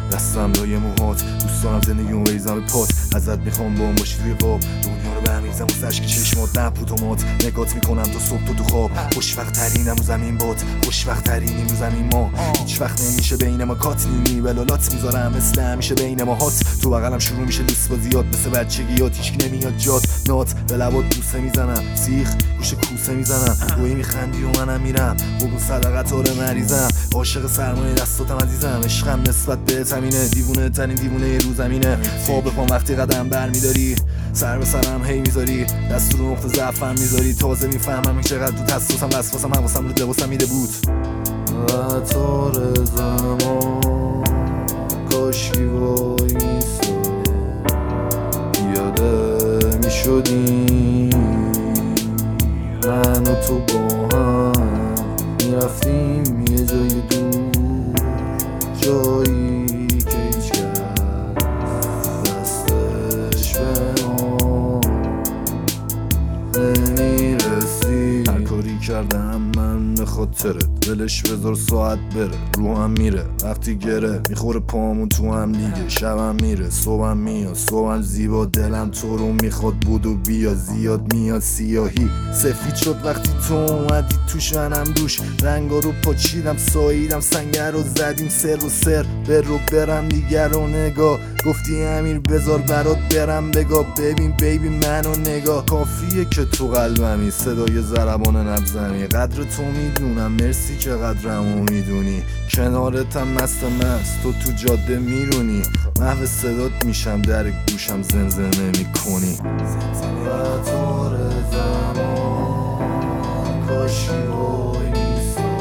دستم لای موهات، دوست دارم زندگیمو بریزم به پات. ازت میخوام با هم باشی توی قاب، دنیا رو برمی‌ریزم واسه اشک چشمات، نه پوتومات. نگات میکنم تا صبح تو خواب. خوشوقت ترینم رو زمین باد، خوشوقت ترینیم رو زمین ما. هیچ وقت نمیشه بین ما کات، نیمی بلالات میذارم مثل همیشه بین ما هات. تو بغلم شروع میشه لوس بازیات، مثل بچگیات هیچ نمیاد جات. نات به لبات بوسه میزنم، سیخ گوش کوسه میزنم. روی میخندی و منم میرم بگو صدقت آره مریضم. عاشق سرمایه دستاتم عزیزم، عشقم نسبت به زمینه. دیوونه ترین دیوونه رو زمینه. پا به پا وقتی قدم برمیداری، سر به سرم هی میذاری، دست رو نقطه ضعفم میذاری. تازه میفهمم این چقدر تو تسوسم، وسواسم حواسم رو لباسم میده بود. قطار زمان کاشکی وای میسا، پیاده میشدیم من و تو با هم، میرفتیم یه جای دور، جایی که هیچ کس دستش به ما نمیرسی. هر کاری کردم من به خاطرت، ولش بذار ساعت بره، روحم میره وقتی گره میخوره پامون تو هم دیگه. شبم میره صبحم میاد، صبحم زیبا، دلم تو رو میخواد بود و بیا. زیاد میاد سیاهی سفید شد وقتی تو اومدی توش، منم دوش رنگا رو پاچیدم، ساییدم سنگر رو زدیم سر و سر. بر رو برم دیگر رو نگاه، گفتی امیر بذار برات برم بگاه. ببین بیبی منو نگاه، کافیه که تو قلبمی، صدای ضربان نبزمی. قدر تو میدونم، مرسی که قدرمو میدونی. کنارتم مست تو جاده میرونی، محو صدات میشم در گوشم زنزنه میکنی. قطار زمان کاشی وای میسا،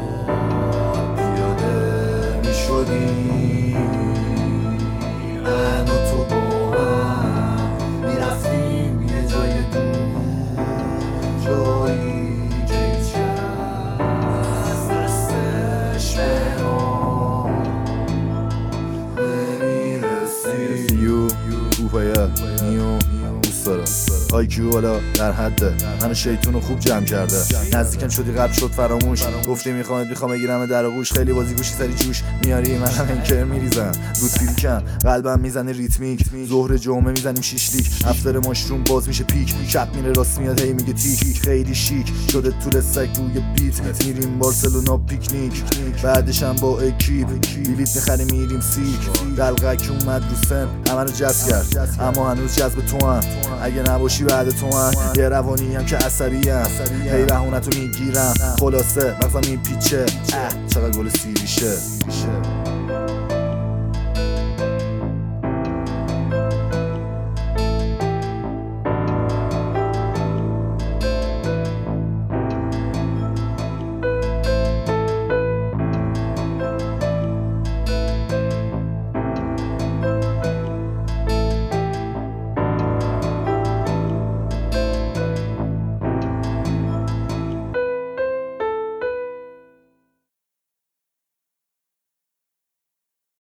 پیاده میشدیم من و تو با هم، میرفتیم یه جای دور، جایی که هیچ کس دستش به ما نمیرسی. یو کوپایا نیو دوست دارم، آیکیو بالا در حده، منو شیطونو خوب جمع کرده. نزدیکم شدی قبل شد فراموش، گفتی میخوام بگیرم در آغوش. خیلی بازی گوشی سری جوش میاری، منم انکر میریزم رود فیلکم. قلبم میزنه ریتمیک، ظهر جمعه میزنیم شیشلیک. افتر ماشروم باز میشه پیک، شب میره راست میاد هی میگه تیک. خیلی شیک شده طول سگ روی بیت، میریم بارسلونا پیکنیک. بعدش هم با اکیپ بلیت میخریم میریم سیک. دلقک اومد رو سن همه رو جذب کرد، اما هنوز جذب تو هم. اگه نباشی بعد تو هم یه روانی هم که عصبی هم، هی بهونتو میگیرم. خلاصه مغزم میپیچه، چقدر گل سیریشه.